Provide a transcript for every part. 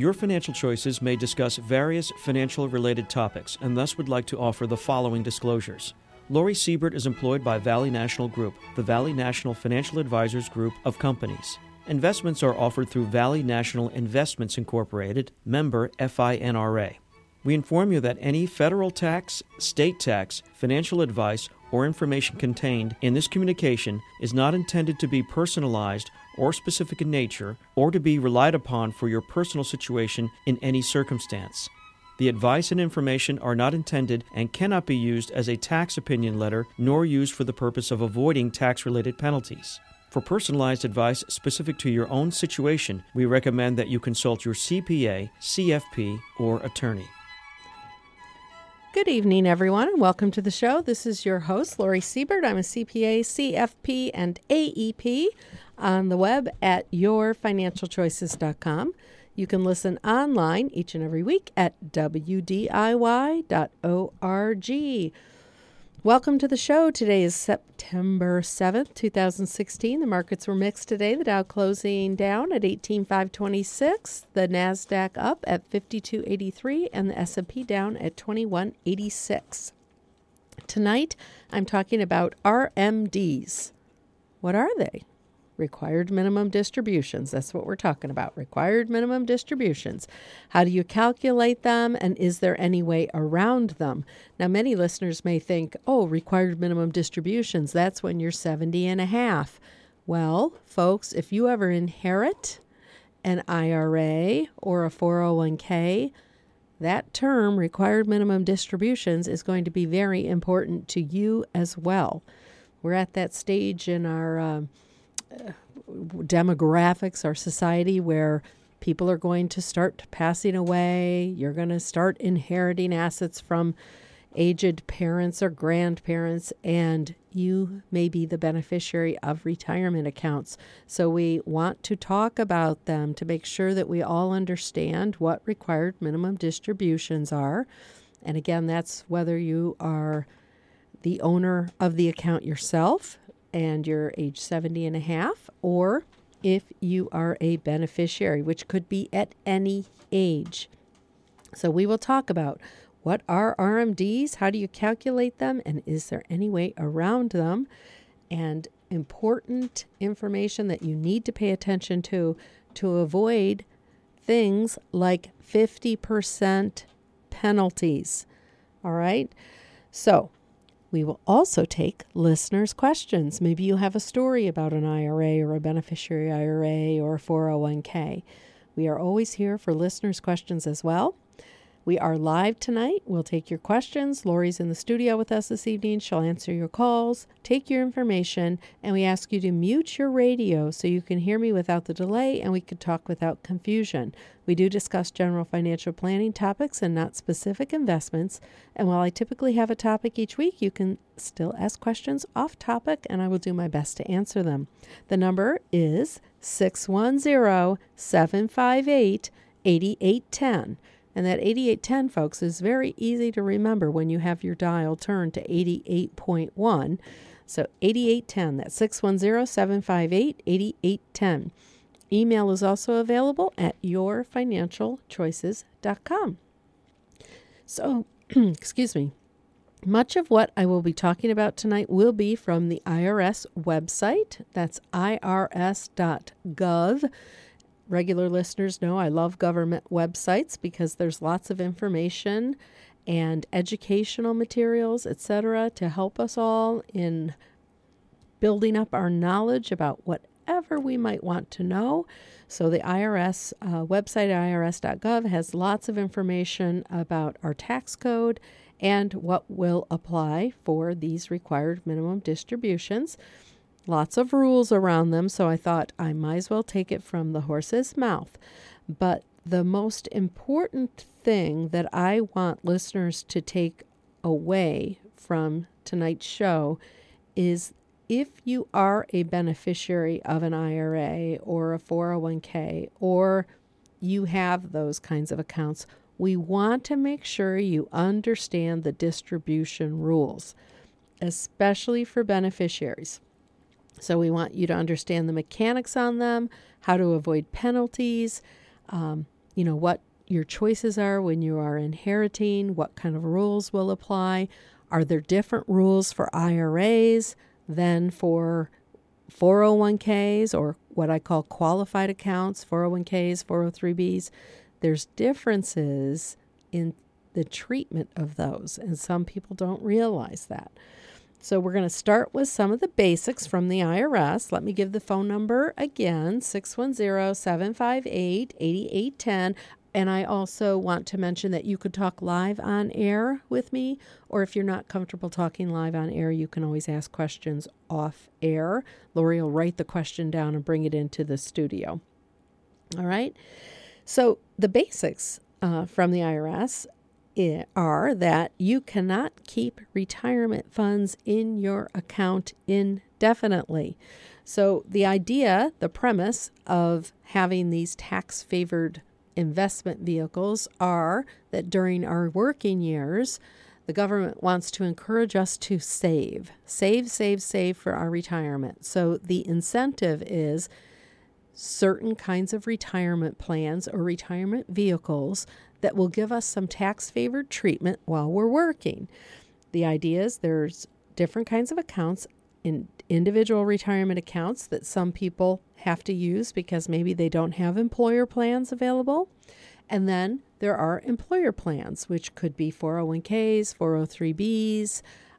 Your Financial Choices may discuss various financial-related topics and thus would like to offer the following disclosures. Lori Siebert is employed by Valley National Group, the Valley National Financial Advisors Group of companies. Investments are offered through Valley National Investments Incorporated, member FINRA. We inform you that any federal tax, state tax, financial advice, or information contained in this communication is not intended to be personalized or specific in nature or to be relied upon for your personal situation in any circumstance. The advice and information are not intended and cannot be used as a tax opinion letter nor used for the purpose of avoiding tax-related penalties. For personalized advice specific to your own situation, we recommend that you consult your CPA, CFP, or attorney. Good evening, everyone, and welcome to the show. This is your host, Lori Siebert. I'm a CPA, CFP, and AEP on the web at yourfinancialchoices.com. You can listen online each and every week at wdiy.org. Welcome to the show. Today is September 7th, 2016. The markets were mixed today. The Dow closing down at 18,526, the NASDAQ up at 5283, and the S&P down at 2186. Tonight, I'm talking about RMDs. What are they? Required minimum distributions. That's what we're talking about. Required minimum distributions. How do you calculate them, and is there any way around them? Now, many listeners may think, oh, required minimum distributions, that's when you're 70 and a half. Well, folks, if you ever inherit an IRA or a 401k, that term, required minimum distributions, is going to be very important to you as well. We're at that stage in our demographics, our society, where people are going to start passing away. You're going to start inheriting assets from aged parents or grandparents, and you may be the beneficiary of retirement accounts. So we want to talk about them to make sure that we all understand what required minimum distributions are. And again, that's whether you are the owner of the account yourself and you're age 70 and a half, or if you are a beneficiary, which could be at any age. So we will talk about what are RMDs, how do you calculate them, and is there any way around them, and important information that you need to pay attention to avoid things like 50% penalties. All right? So we will also take listeners' questions. Maybe you have a story about an IRA or a beneficiary IRA or a 401k. We are always here for listeners' questions as well. We are live tonight. We'll take your questions. Lori's in the studio with us this evening. She'll answer your calls, take your information, and we ask you to mute your radio so you can hear me without the delay and we can talk without confusion. We do discuss general financial planning topics and not specific investments. And while I typically have a topic each week, you can still ask questions off topic, and I will do my best to answer them. The number is 610-758-8810. And that 8810, folks, is very easy to remember when you have your dial turned to 88.1. So 8810, that's 610-758-8810. Email is also available at yourfinancialchoices.com. So, excuse me. Much of what I will be talking about tonight will be from the IRS website. That's irs.gov. Regular listeners know I love government websites because there's lots of information and educational materials, etc., to help us all in building up our knowledge about whatever we might want to know. So the IRS website, irs.gov, has lots of information about our tax code and what will apply for these required minimum distributions. Lots of rules around them, so I thought I might as well take it from the horse's mouth. But the most important thing that I want listeners to take away from tonight's show is if you are a beneficiary of an IRA or a 401k, or you have those kinds of accounts, we want to make sure you understand the distribution rules, especially for beneficiaries. So we want you to understand the mechanics on them, how to avoid penalties, what your choices are when you are inheriting, what kind of rules will apply. Are there different rules for IRAs than for 401ks or what I call qualified accounts, 401ks, 403bs? There's differences in the treatment of those, and some people don't realize that. So we're going to start with some of the basics from the IRS. Let me give the phone number again, 610-758-8810. And I also want to mention that you could talk live on air with me, or if you're not comfortable talking live on air, you can always ask questions off air. Lori will write the question down and bring it into the studio. All right. So the basics from the IRS are that you cannot keep retirement funds in your account indefinitely. So the idea, the premise of having these tax-favored investment vehicles are that during our working years, the government wants to encourage us to save for our retirement. So the incentive is certain kinds of retirement plans or retirement vehicles that will give us some tax-favored treatment while we're working. The idea is there's different kinds of accounts, in individual retirement accounts that some people have to use because maybe they don't have employer plans available. And then there are employer plans, which could be 401ks, 403bs,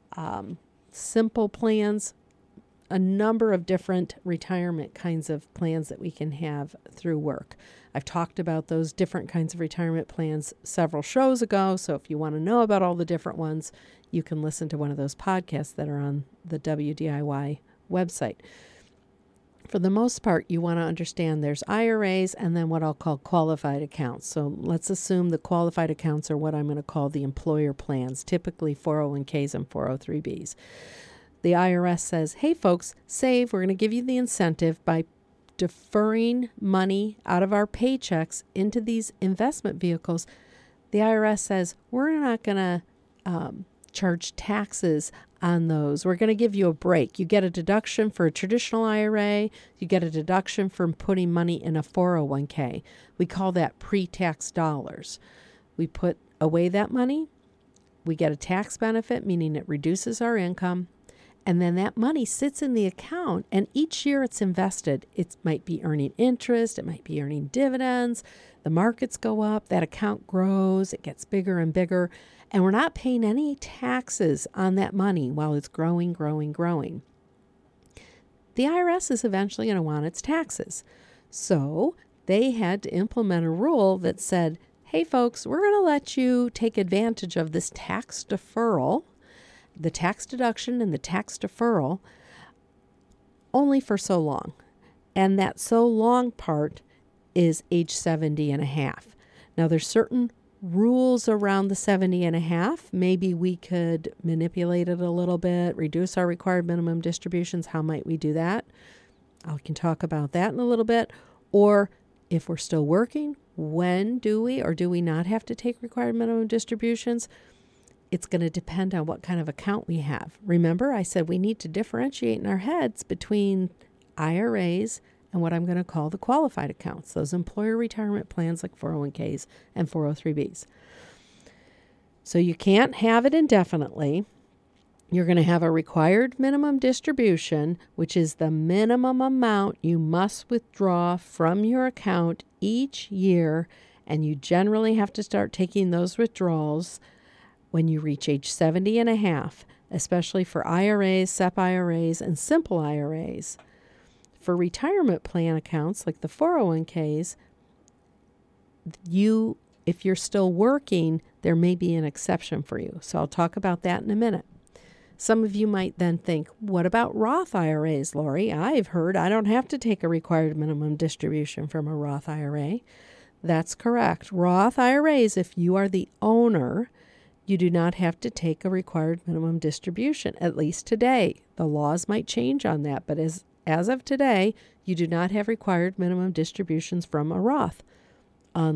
simple plans, a number of different retirement kinds of plans that we can have through work. I've talked about those different kinds of retirement plans several shows ago, so if you want to know about all the different ones, you can listen to one of those podcasts that are on the WDIY website. For the most part, you want to understand there's IRAs and then what I'll call qualified accounts. So let's assume the qualified accounts are what I'm going to call the employer plans, typically 401ks and 403bs. The IRS says, hey, folks, save. We're going to give you the incentive by deferring money out of our paychecks into these investment vehicles. The IRS says, we're not going to charge taxes on those. We're going to give you a break. You get a deduction for a traditional IRA. You get a deduction from putting money in a 401k. We call that pre-tax dollars. We put away that money. We get a tax benefit, meaning it reduces our income. And then that money sits in the account, and each year it's invested. It might be earning interest. It might be earning dividends. The markets go up. That account grows. It gets bigger and bigger. And we're not paying any taxes on that money while it's growing. The IRS is eventually going to want its taxes. So they had to implement a rule that said, hey, folks, we're going to let you take advantage of this tax deferral, the tax deduction and the tax deferral, only for so long. And that so long part is age 70 and a half. Now, there's certain rules around the 70 and a half. Maybe we could manipulate it a little bit, reduce our required minimum distributions. How might we do that? I can talk about that in a little bit. Or if we're still working, when do we or do we not have to take required minimum distributions? It's going to depend on what kind of account we have. Remember, I said we need to differentiate in our heads between IRAs and what I'm going to call the qualified accounts, those employer retirement plans like 401ks and 403bs. So you can't have it indefinitely. You're going to have a required minimum distribution, which is the minimum amount you must withdraw from your account each year, and you generally have to start taking those withdrawals when you reach age 70 and a half, especially for IRAs, SEP IRAs, and simple IRAs. For retirement plan accounts like the 401ks, if you're still working, there may be an exception for you. So I'll talk about that in a minute. Some of you might then think, what about Roth IRAs, Lori? I've heard I don't have to take a required minimum distribution from a Roth IRA. That's correct. Roth IRAs, if you are the owner, you do not have to take a required minimum distribution, at least today. The laws might change on that, but as of today, you do not have required minimum distributions from a Roth, unless ...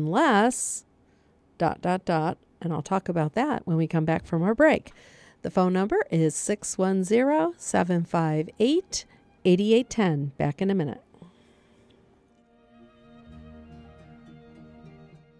and I'll talk about that when we come back from our break. The phone number is 610-758-8810. Back in a minute.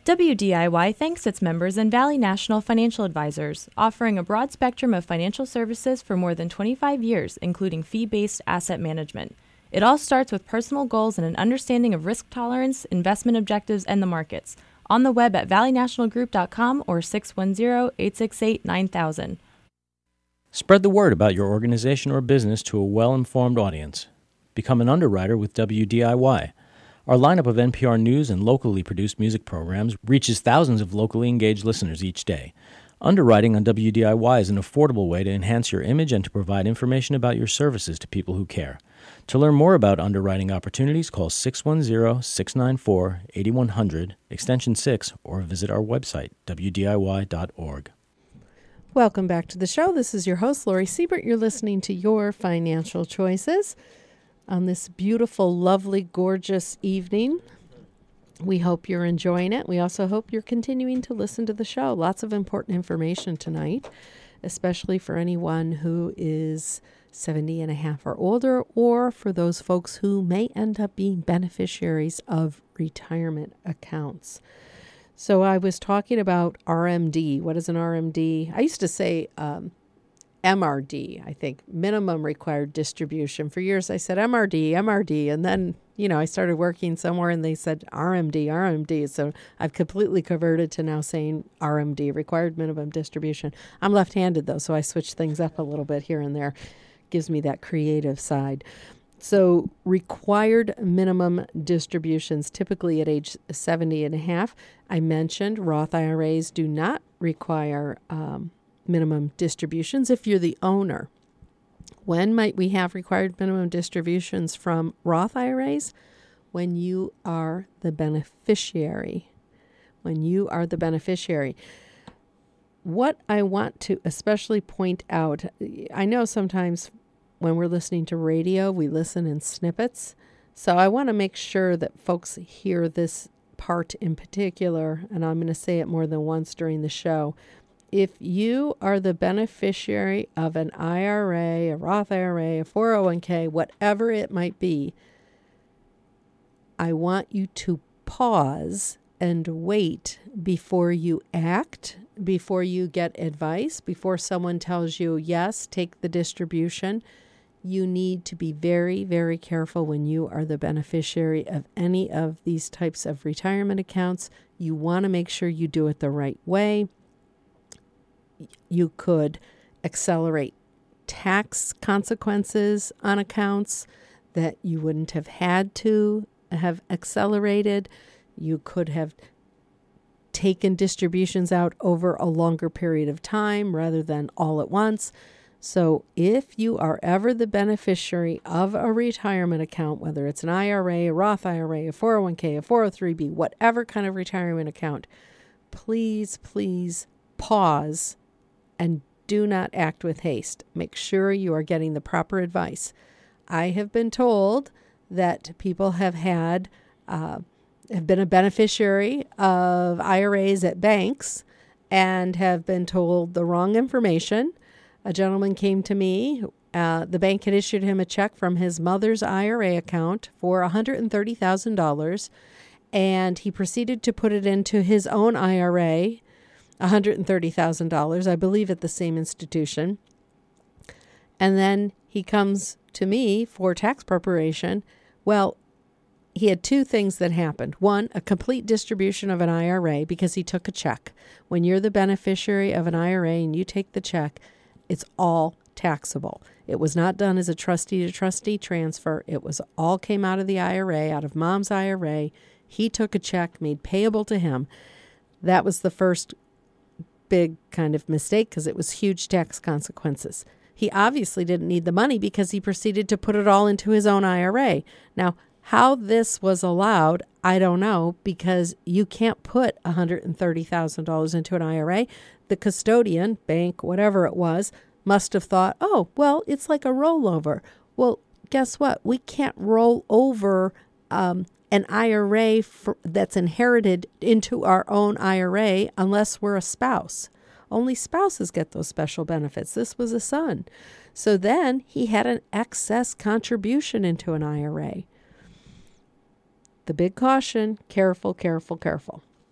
WDIY thanks its members and Valley National Financial Advisors, offering a broad spectrum of financial services for more than 25 years, including fee-based asset management. It all starts with personal goals and an understanding of risk tolerance, investment objectives, and the markets. On the web at valleynationalgroup.com or 610-868-9000. Spread the word about your organization or business to a well-informed audience. Become an underwriter with WDIY. Our lineup of NPR News and locally produced music programs reaches thousands of locally engaged listeners each day. Underwriting on WDIY is an affordable way to enhance your image and to provide information about your services to people who care. To learn more about underwriting opportunities, call 610-694-8100, extension 6, or visit our website, wdiy.org. Welcome back to the show. This is your host, Lori Siebert. You're listening to Your Financial Choices on this beautiful, lovely, gorgeous evening. We hope you're enjoying it. We also hope you're continuing to listen to the show. Lots of important information tonight, especially for anyone who is 70 and a half or older, or for those folks who may end up being beneficiaries of retirement accounts. So I was talking about RMD. What is an RMD? I used to say MRD, I think, minimum required distribution. For years I said MRD, and then, I started working somewhere and they said RMD. So I've completely converted to now saying RMD, required minimum distribution. I'm left-handed though, so I switch things up a little bit here and there. Gives me that creative side. So required minimum distributions, typically at age 70 and a half. I mentioned Roth IRAs do not require minimum distributions if you're the owner. When might we have required minimum distributions from Roth IRAs? When you are the beneficiary. What I want to especially point out, I know sometimes when we're listening to radio, we listen in snippets. So I want to make sure that folks hear this part in particular, and I'm going to say it more than once during the show. If you are the beneficiary of an IRA, a Roth IRA, a 401k, whatever it might be, I want you to pause and wait before you act, before you get advice, before someone tells you, yes, take the distribution. You need to be very, very careful when you are the beneficiary of any of these types of retirement accounts. You want to make sure you do it the right way. You could accelerate tax consequences on accounts that you wouldn't have had to have accelerated. You could have taken distributions out over a longer period of time rather than all at once. So if you are ever the beneficiary of a retirement account, whether it's an IRA, a Roth IRA, a 401k, a 403b, whatever kind of retirement account, please pause and do not act with haste. Make sure you are getting the proper advice. I have been told that people have been a beneficiary of IRAs at banks and have been told the wrong information. A gentleman came to me. The bank had issued him a check from his mother's IRA account for $130,000, and he proceeded to put it into his own IRA, $130,000, I believe at the same institution. And then he comes to me for tax preparation. Well, he had two things that happened. One, a complete distribution of an IRA because he took a check. When you're the beneficiary of an IRA and you take the check, it's all taxable. It was not done as a trustee-to-trustee transfer. It was all came out of the IRA, out of mom's IRA. He took a check made payable to him. That was the first big kind of mistake because it was huge tax consequences. He obviously didn't need the money because he proceeded to put it all into his own IRA. Now, how this was allowed, I don't know, because you can't put $130,000 into an IRA. The custodian, bank, whatever it was, must have thought, oh, well, it's like a rollover. Well, guess what? We can't roll over an IRA that's inherited into our own IRA unless we're a spouse. Only spouses get those special benefits. This was a son. So then he had an excess contribution into an IRA. The big caution, careful.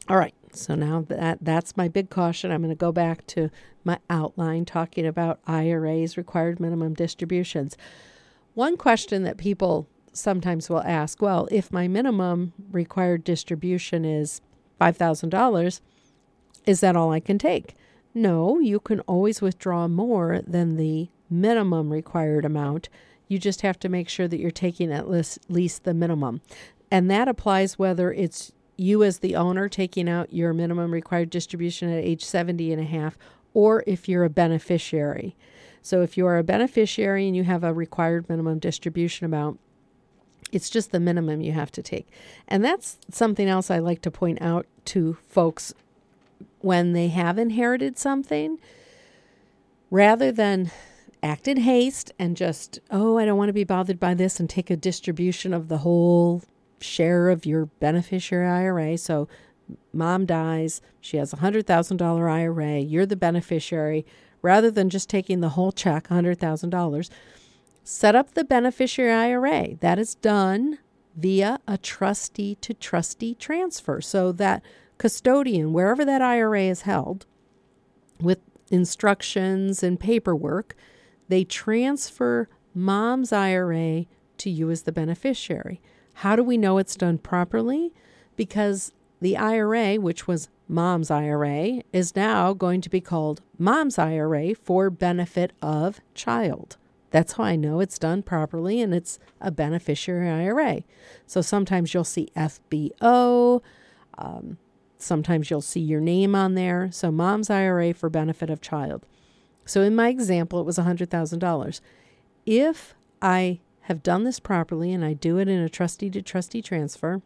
All right. So now that's my big caution. I'm going to go back to my outline talking about IRAs, required minimum distributions. One question that people sometimes will ask, well, if my minimum required distribution is $5,000, is that all I can take? No, you can always withdraw more than the minimum required amount. You just have to make sure that you're taking at least the minimum. And that applies whether it's you as the owner taking out your minimum required distribution at age 70 and a half, or if you're a beneficiary. So if you are a beneficiary and you have a required minimum distribution amount, it's just the minimum you have to take. And that's something else I like to point out to folks when they have inherited something. Rather than act in haste and just, I don't want to be bothered by this, and take a distribution of the whole share of your beneficiary IRA. So mom dies, she has a $100,000 IRA, you're the beneficiary. Rather than just taking the whole check, $100,000, set up the beneficiary IRA. That is done via a trustee to trustee transfer. So that custodian, wherever that IRA is held, with instructions and paperwork, they transfer mom's IRA to you as the beneficiary. How do we know it's done properly? Because the IRA, which was mom's IRA, is now going to be called mom's IRA for benefit of child. That's how I know it's done properly and it's a beneficiary IRA. So sometimes you'll see FBO, sometimes you'll see your name on there. So mom's IRA for benefit of child. So in my example, it was $100,000. If I have done this properly and I do it in a trustee to trustee transfer,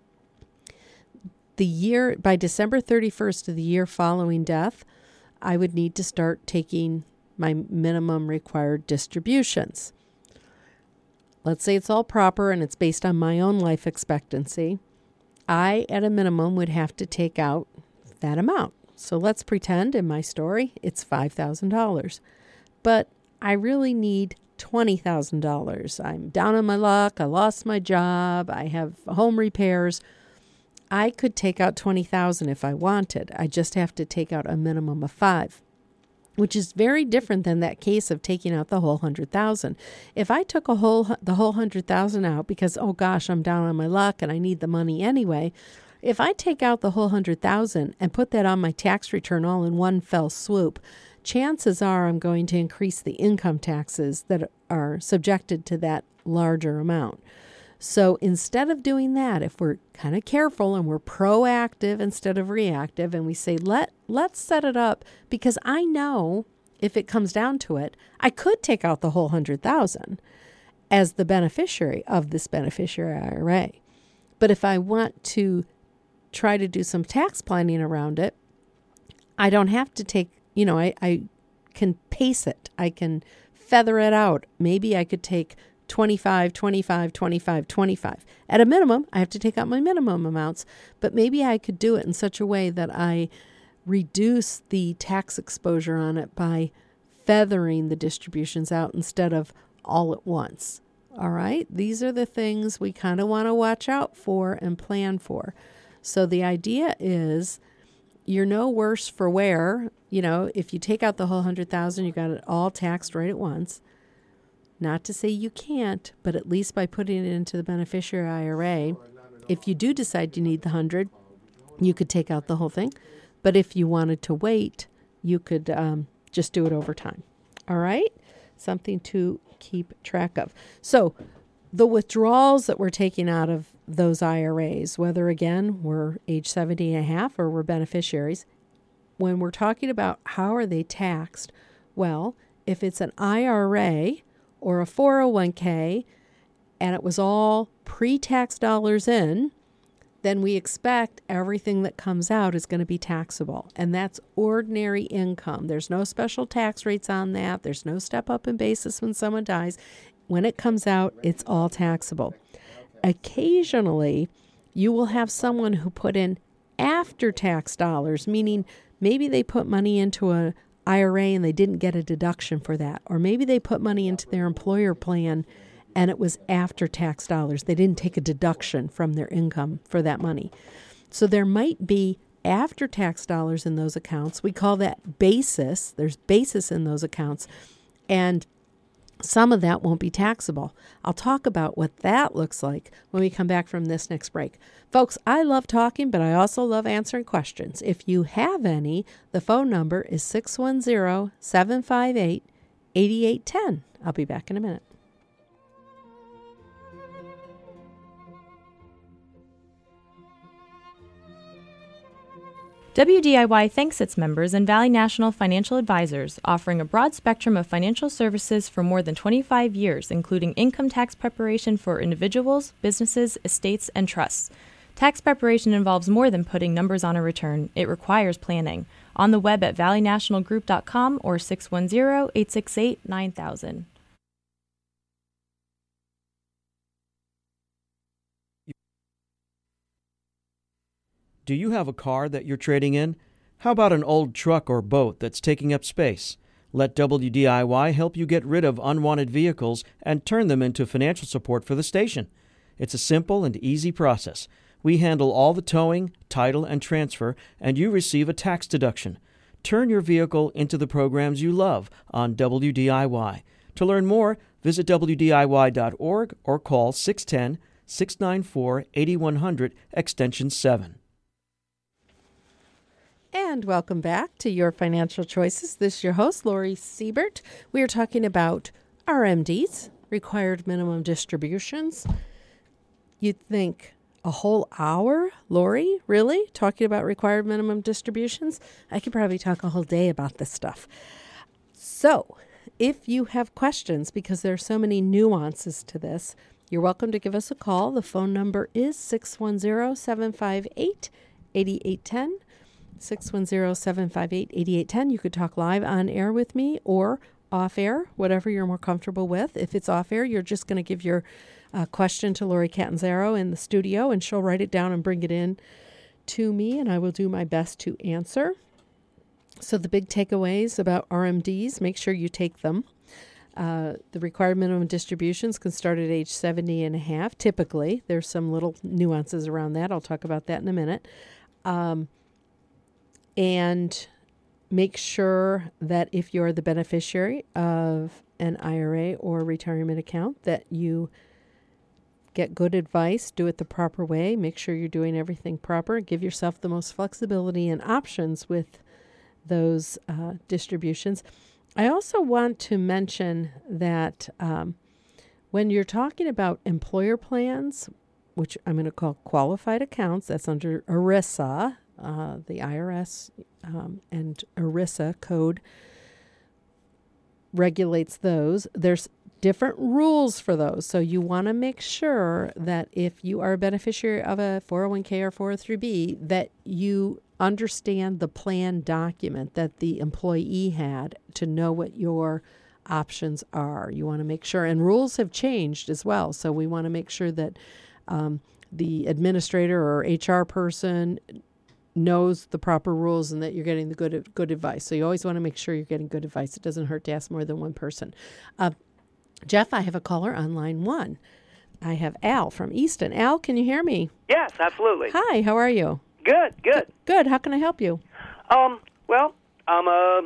by December 31st of the year following death, I would need to start taking my minimum required distributions. Let's say it's all proper and it's based on my own life expectancy. I, at a minimum, would have to take out that amount. So let's pretend in my story it's $5,000. But I really need $20,000. I'm down on my luck. I lost my job. I have home repairs. I could take out $20,000 if I wanted. I just have to take out a minimum of $5,000, which is very different than that case of taking out the whole $100,000. If I took the whole $100,000 out because, oh gosh, I'm down on my luck and I need the money anyway, if I take out the whole $100,000 and put that on my tax return all in one fell swoop, chances are I'm going to increase the income taxes that are subjected to that larger amount. So instead of doing that, if we're kind of careful and we're proactive instead of reactive, and we say, let's set it up, because I know if it comes down to it, I could take out the whole $100,000 as the beneficiary of this beneficiary IRA. But if I want to try to do some tax planning around it, I don't have to take, I can pace it. I can feather it out. Maybe I could take 25, 25, 25, 25. At a minimum, I have to take out my minimum amounts, but maybe I could do it in such a way that I reduce the tax exposure on it by feathering the distributions out instead of all at once. All right? These are the things we kind of want to watch out for and plan for. So the idea is you're no worse for wear. If you take out the whole $100,000, you got it all taxed right at once. Not to say you can't, but at least by putting it into the beneficiary IRA, if you do decide you need the 100, you could take out the whole thing. But if you wanted to wait, you could just do it over time. All right? Something to keep track of. So the withdrawals that we're taking out of those IRAs, whether, again, we're age 70 and a half or we're beneficiaries, when we're talking about how are they taxed, well, if it's an IRA or a 401k, and it was all pre-tax dollars in, then we expect everything that comes out is going to be taxable. And that's ordinary income. There's no special tax rates on that. There's no step up in basis when someone dies. When it comes out, it's all taxable. Occasionally, you will have someone who put in after-tax dollars, meaning maybe they put money into an IRA and they didn't get a deduction for that. Or maybe they put money into their employer plan and it was after-tax dollars. They didn't take a deduction from their income for that money. So there might be after-tax dollars in those accounts. We call that basis. There's basis in those accounts, and some of that won't be taxable. I'll talk about what that looks like when we come back from this next break. Folks, I love talking, but I also love answering questions. If you have any, the phone number is 610-758-8810. I'll be back in a minute. WDIY thanks its members and Valley National Financial Advisors, offering a broad spectrum of financial services for more than 25 years, including income tax preparation for individuals, businesses, estates, and trusts. Tax preparation involves more than putting numbers on a return. It requires planning. On the web at valleynationalgroup.com or 610-868-9000. Do you have a car that you're trading in? How about an old truck or boat that's taking up space? Let WDIY help you get rid of unwanted vehicles and turn them into financial support for the station. It's a simple and easy process. We handle all the towing, title, and transfer, and you receive a tax deduction. Turn your vehicle into the programs you love on WDIY. To learn more, visit WDIY.org or call 610-694-8100, extension 7. And welcome back to Your Financial Choices. This is your host, Lori Siebert. We are talking about RMDs, required minimum distributions. You'd think a whole hour, Lori, really? Talking about required minimum distributions? I could probably talk a whole day about this stuff. So, if you have questions, because there are so many nuances to this, you're welcome to give us a call. The phone number is 610-758-8810. 610-758-8810. You could talk live on air with me or off air, whatever you're more comfortable with. If it's off air, you're just going to give your question to Lori Catanzaro in the studio, and she'll write it down and bring it in to me, and I will do my best to answer. So the big takeaways about RMDs, make sure you take them. The required minimum distributions can start at age 70 and a half. Typically, there's some little nuances around that. I'll talk about that in a minute. And make sure that if you're the beneficiary of an IRA or retirement account, that you get good advice, do it the proper way, make sure you're doing everything proper, give yourself the most flexibility and options with those distributions. I also want to mention that when you're talking about employer plans, which I'm going to call qualified accounts, that's under ERISA, the IRS and ERISA code regulates those. There's different rules for those. So you want to make sure that if you are a beneficiary of a 401k or 403b, that you understand the plan document that the employee had to know what your options are. You want to make sure, and rules have changed as well. So we want to make sure that the administrator or HR person knows the proper rules and that you're getting the good advice. So you always want to make sure you're getting good advice. It doesn't hurt to ask more than one person. Jeff, I have a caller on line 1. I have Al from Easton. Al, can you hear me? Yes, absolutely. Hi, how are you? Good. Good. How can I help you? Well, I'm a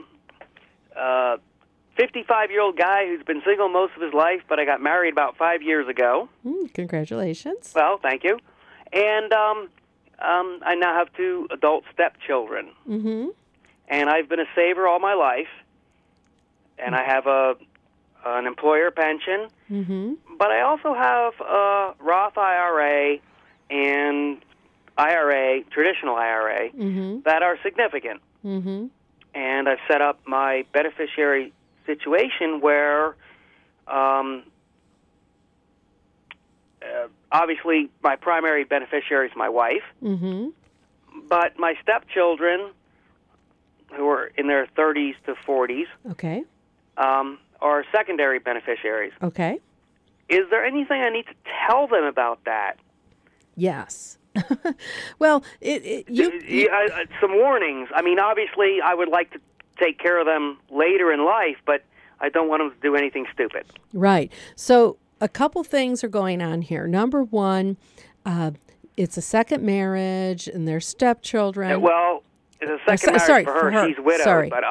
55-year-old guy who's been single most of his life, but I got married about 5 years ago. Congratulations. Well, thank you. And I now have 2 adult stepchildren. Mm-hmm. And I've been a saver all my life. And I have an employer pension. Mm-hmm. But I also have a Roth IRA and IRA, traditional IRA, mm-hmm. that are significant. Mm-hmm. And I've set up my beneficiary situation where obviously my primary beneficiary is my wife, mm-hmm. but my stepchildren, who are in their 30s to 40s, Okay. Are secondary beneficiaries. Okay. Is there anything I need to tell them about that? Yes. Well, some warnings. I mean, obviously, I would like to take care of them later in life, but I don't want them to do anything stupid. Right. So a couple things are going on here. Number one, it's a second marriage and they're stepchildren. Well, it's a second marriage for her. She's widowed, Sorry. but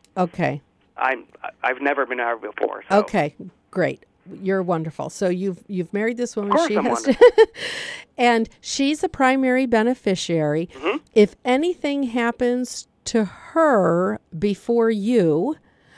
I've never been married before. So. Okay, great. You're wonderful. So you've married this woman. Of course, she I'm has wonderful. and she's a primary beneficiary. Mm-hmm. If anything happens to her before you,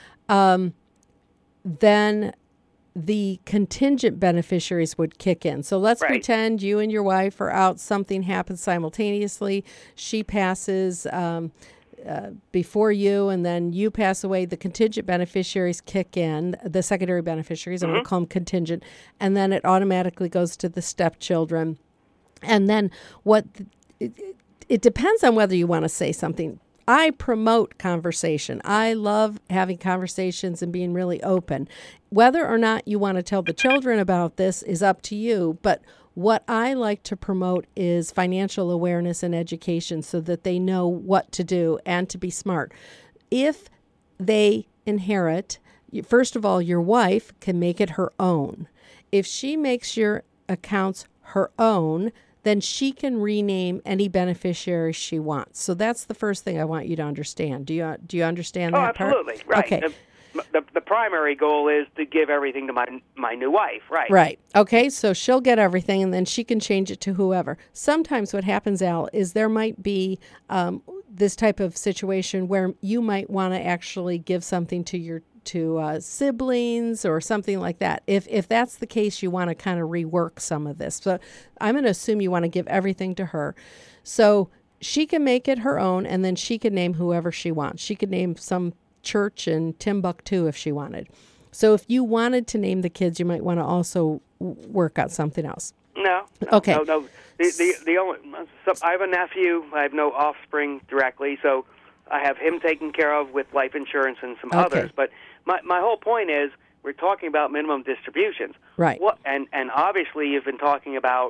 then the contingent beneficiaries would kick in. So let's pretend you and your wife are out, something happens simultaneously. She passes before you, and then you pass away. The contingent beneficiaries kick in, the secondary beneficiaries, I'm going to call them contingent, and then it automatically goes to the stepchildren. And then it depends on whether you want to say something. I promote conversation. I love having conversations and being really open. Whether or not you want to tell the children about this is up to you, but what I like to promote is financial awareness and education so that they know what to do and to be smart. If they inherit, first of all, your wife can make it her own. If she makes your accounts her own, then she can rename any beneficiary she wants. So that's the first thing I want you to understand. Do you understand that part? Oh, absolutely. Right. Okay. The primary goal is to give everything to my new wife, right? Right. Okay, so she'll get everything, and then she can change it to whoever. Sometimes what happens, Al, is there might be this type of situation where you might want to actually give something to your siblings or something like that. If that's the case, you want to kind of rework some of this. So I'm going to assume you want to give everything to her. So she can make it her own, and then she can name whoever she wants. She could name some church in Timbuktu if she wanted. So if you wanted to name the kids, you might want to also work out something else. No. Okay. No. The only, so I have a nephew. I have no offspring directly, so I have him taken care of with life insurance and some others. But my whole point is we're talking about minimum distributions. Right. And obviously you've been talking about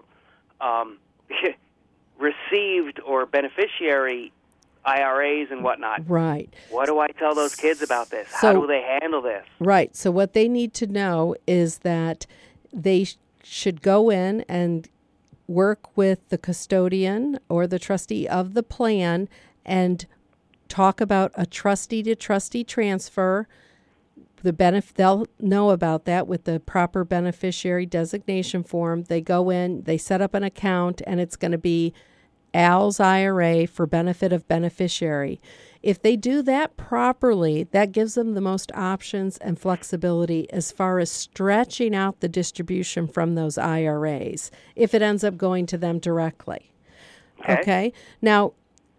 received or beneficiary IRAs and whatnot. Right. What do I tell those kids about this? So, how do they handle this? Right. So what they need to know is that they should go in and work with the custodian or the trustee of the plan and talk about a trustee-to-trustee transfer. They'll know about that with the proper beneficiary designation form. They go in, they set up an account, and it's going to be Al's IRA for benefit of beneficiary. If they do that properly, that gives them the most options and flexibility as far as stretching out the distribution from those IRAs if it ends up going to them directly. Okay? Now,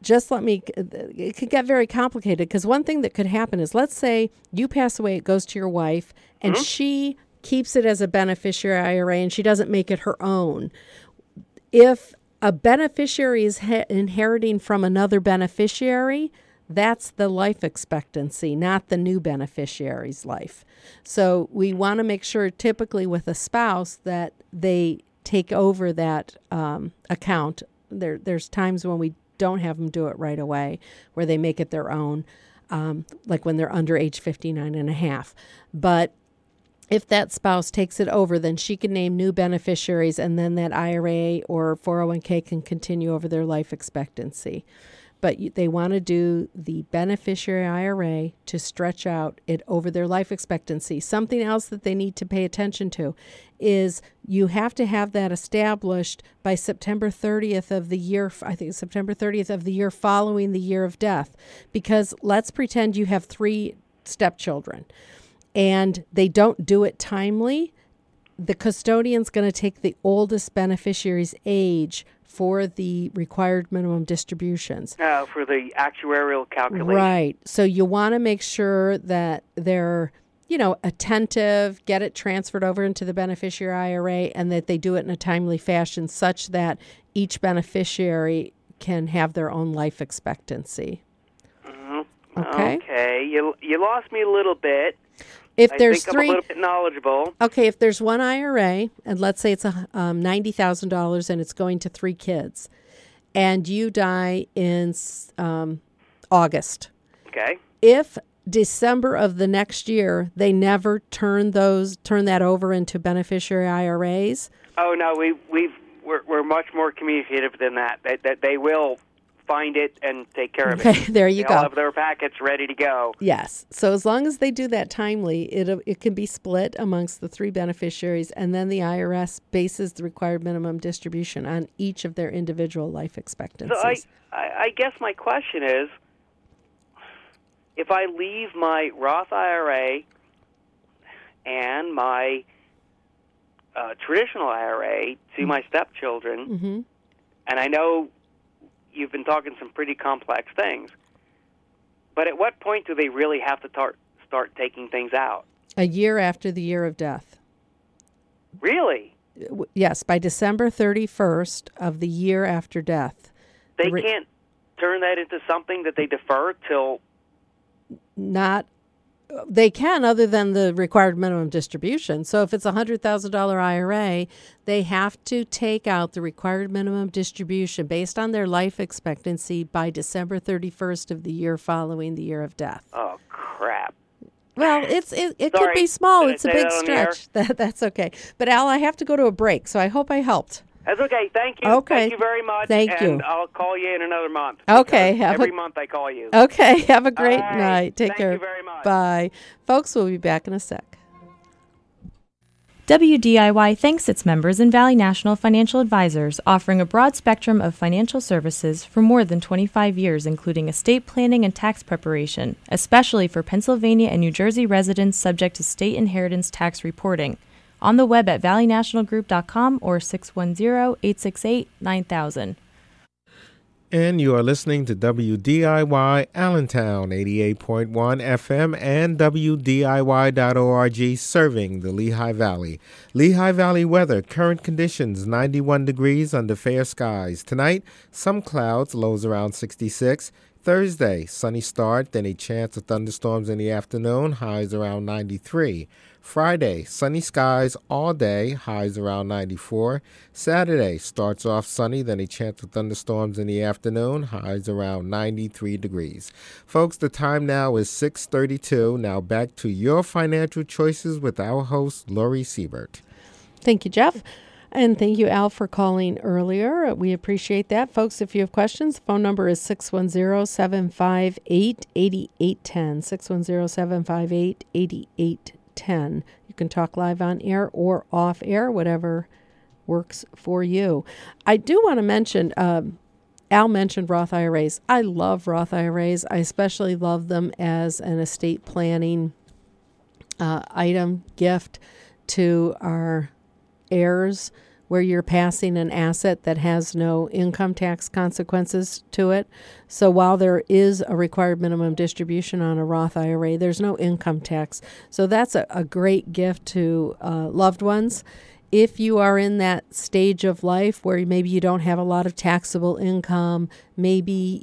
it could get very complicated because one thing that could happen is, let's say you pass away, it goes to your wife, and she keeps it as a beneficiary IRA and she doesn't make it her own. If a beneficiary is inheriting from another beneficiary, that's the life expectancy, not the new beneficiary's life. So we want to make sure, typically with a spouse, that they take over that account. There's times when we don't have them do it right away, where they make it their own, like when they're under age 59 and a half. But if that spouse takes it over, then she can name new beneficiaries, and then that IRA or 401k can continue over their life expectancy. But they want to do the beneficiary IRA to stretch out it over their life expectancy. Something else that they need to pay attention to is you have to have that established by September 30th of the year, I think September 30th of the year following the year of death. Because let's pretend you have 3 stepchildren and they don't do it timely. The custodian's going to take the oldest beneficiary's age for the required minimum distributions. For the actuarial calculation. Right. So you want to make sure that they're, attentive, get it transferred over into the beneficiary IRA, and that they do it in a timely fashion such that each beneficiary can have their own life expectancy. Mm-hmm. Okay. You lost me a little bit. If I there's think 3, I'm a little bit knowledgeable. Okay, if there's one IRA, and let's say it's $90,000 and it's going to 3 kids, and you die in August. Okay. If December of the next year they never turn that over into beneficiary IRAs. Oh no, we're much more communicative than that. That they will find it and take care of it. Okay, there you go. They'll have their packets ready to go. Yes. So as long as they do that timely, it can be split amongst the 3 beneficiaries, and then the IRS bases the required minimum distribution on each of their individual life expectancies. So I guess my question is, if I leave my Roth IRA and my traditional IRA to my stepchildren, and I know you've been talking some pretty complex things, but at what point do they really have to start taking things out? A year after the year of death. Really? Yes, by December 31st of the year after death. They can't turn that into something that they defer till... They can, other than the required minimum distribution. So if it's a $100,000 IRA, they have to take out the required minimum distribution based on their life expectancy by December 31st of the year following the year of death. Oh, crap. Well, it could be small. It's a big stretch. That's okay. But, Al, I have to go to a break, so I hope I helped. That's okay. Thank you. Okay. Thank you very much. Thank you. And I'll call you in another month. Okay. Every month I call you. Okay. Have a great right. night. Take care. Thank you very much. Bye. Folks, we'll be back in a sec. WDIY thanks its members in Valley National Financial Advisors, offering a broad spectrum of financial services for more than 25 years, including estate planning and tax preparation, especially for Pennsylvania and New Jersey residents subject to state inheritance tax reporting. On the web at valleynationalgroup.com or 610-868-9000. And you are listening to WDIY Allentown 88.1 FM and WDIY.org, serving the Lehigh Valley. Lehigh Valley weather, current conditions 91 degrees under fair skies. Tonight, some clouds, lows around 66. Thursday, sunny start, then a chance of thunderstorms in the afternoon, highs around 93. Friday, sunny skies all day, highs around 94. Saturday, starts off sunny, then a chance of thunderstorms in the afternoon, highs around 93 degrees. Folks, the time now is 6:32. Now back to your financial choices with our host, Lori Siebert. Thank you, Jeff. And thank you, Al, for calling earlier. We appreciate that. Folks, if you have questions, the phone number is 610-758-8810, 610-758-8810. You can talk live on air or off air, whatever works for you. I do want to mention, Al mentioned Roth IRAs. I love Roth IRAs. I especially love them as an estate planning item, gift to our heirs, where you're passing an asset that has no income tax consequences to it. So while there is a required minimum distribution on a Roth IRA, there's no income tax. So that's a great gift to loved ones. If you are in that stage of life where maybe you don't have a lot of taxable income, maybe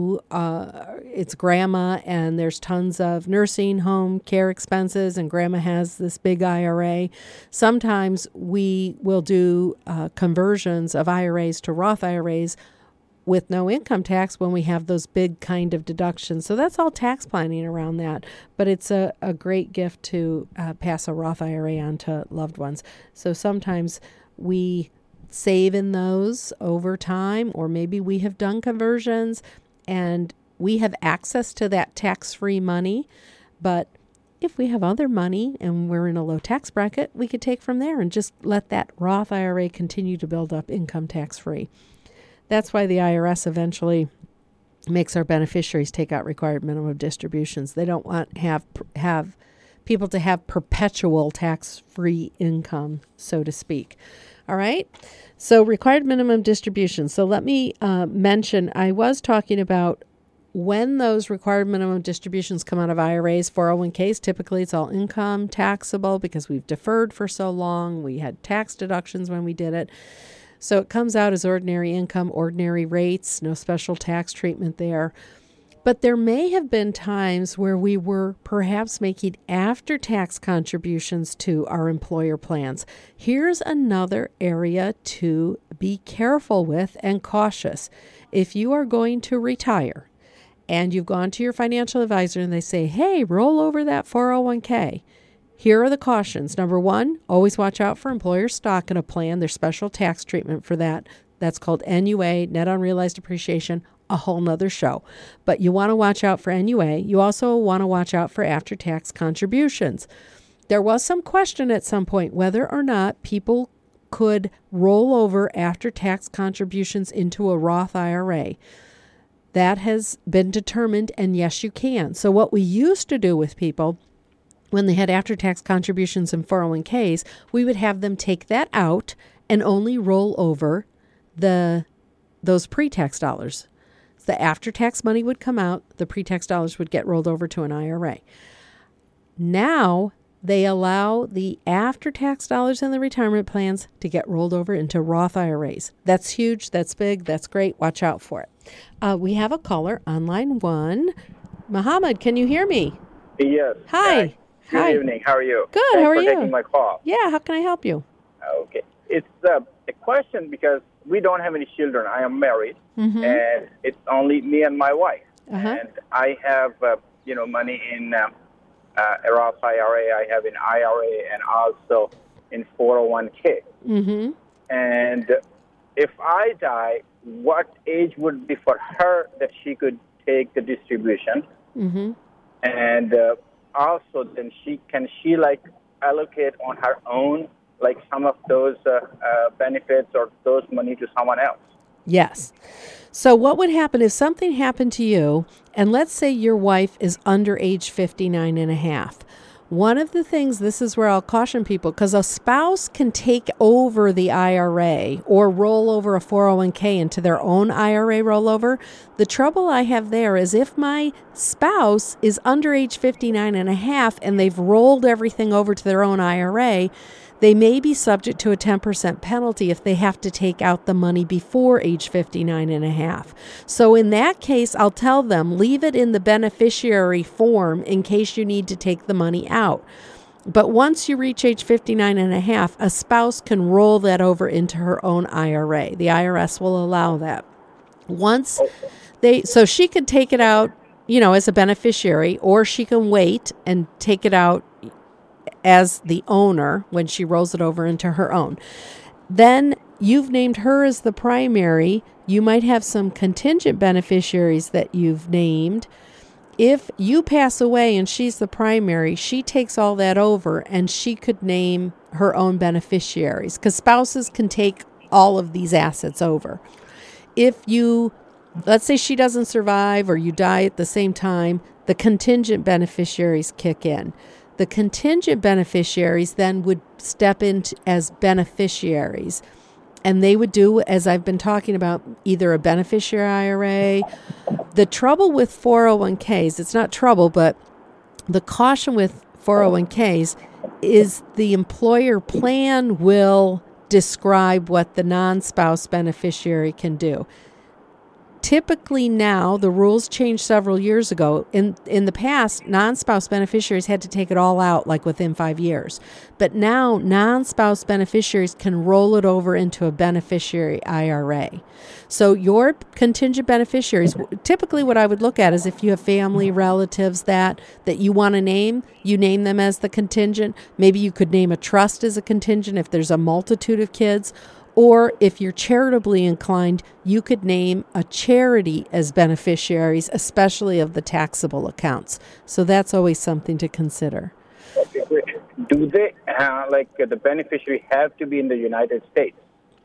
it's grandma and there's tons of nursing home care expenses and grandma has this big IRA, sometimes we will do conversions of IRAs to Roth IRAs with no income tax when we have those big kind of deductions. So that's all tax planning around that. But it's a great gift to pass a Roth IRA on to loved ones. So sometimes we save in those over time, or maybe we have done conversions and we have access to that tax-free money. But if we have other money and we're in a low tax bracket, we could take from there and just let that Roth IRA continue to build up income tax-free. That's why the IRS eventually makes our beneficiaries take out required minimum distributions. They don't want have people to have perpetual tax-free income, so to speak. All right? So required minimum distribution. So let me mention, I was talking about when those required minimum distributions come out of IRAs, 401ks, typically it's all income taxable because we've deferred for so long. We had tax deductions when we did it. So it comes out as ordinary income, ordinary rates, no special tax treatment there. But there may have been times where we were perhaps making after-tax contributions to our employer plans. Here's another area to be careful with and cautious. If you are going to retire and you've gone to your financial advisor and they say, hey, roll over that 401k, here are the cautions. Number one, always watch out for employer stock in a plan. There's special tax treatment for that. That's called NUA, net unrealized appreciation, a whole nother show. But you want to watch out for NUA. You also want to watch out for after-tax contributions. There was some question at some point whether or not people could roll over after-tax contributions into a Roth IRA. That has been determined, and yes, you can. So what we used to do with people when they had after-tax contributions in 401ks, we would have them take that out and only roll over those pre-tax dollars. So the after-tax money would come out, the pre-tax dollars would get rolled over to an IRA. Now they allow the after-tax dollars in the retirement plans to get rolled over into Roth IRAs. That's huge, that's big, that's great. Watch out for it. We have a caller on line 1. Muhammad, can you hear me? Yes. Hi. Good evening. How are you? Good. Thanks how are for you? taking my call. Yeah. How can I help you? Okay. It's a question because we don't have any children. I am married, and it's only me and my wife. And I have, money in a Roth IRA. I have an IRA and also in 401k. And if I die, what age would be for her that she could take the distribution? And also, then can she allocate on her own, like some of those benefits or those money to someone else? Yes. So what would happen if something happened to you, and let's say your wife is under age 59 and a half? One of the things, this is where I'll caution people, because a spouse can take over the IRA or roll over a 401k into their own IRA rollover. The trouble I have there is if my spouse is under age 59 and a half and they've rolled everything over to their own IRA, they may be subject to a 10% penalty if they have to take out the money before age 59 and a half. So in that case, I'll tell them, leave it in the beneficiary form in case you need to take the money out. But once you reach age 59 and a half, a spouse can roll that over into her own IRA. The IRS will allow that. So she could take it out, as a beneficiary, or she can wait and take it out as the owner when she rolls it over into her own. Then you've named her as the primary. You might have some contingent beneficiaries that you've named. If you pass away and she's the primary, she takes all that over and she could name her own beneficiaries because spouses can take all of these assets over. Let's say she doesn't survive or you die at the same time, the contingent beneficiaries kick in. The contingent beneficiaries then would step in as beneficiaries, and they would do, as I've been talking about, either a beneficiary IRA. The trouble with 401ks, it's not trouble, but the caution with 401ks is the employer plan will describe what the non-spouse beneficiary can do. Typically now, the rules changed several years ago. In the past, non-spouse beneficiaries had to take it all out within 5 years. But now, non-spouse beneficiaries can roll it over into a beneficiary IRA. So your contingent beneficiaries, typically what I would look at is if you have family, relatives that you want to name, you name them as the contingent. Maybe you could name a trust as a contingent if there's a multitude of kids. Or if you're charitably inclined, you could name a charity as beneficiaries, especially of the taxable accounts. So that's always something to consider. Okay, great. Do they, the beneficiary have to be in the United States?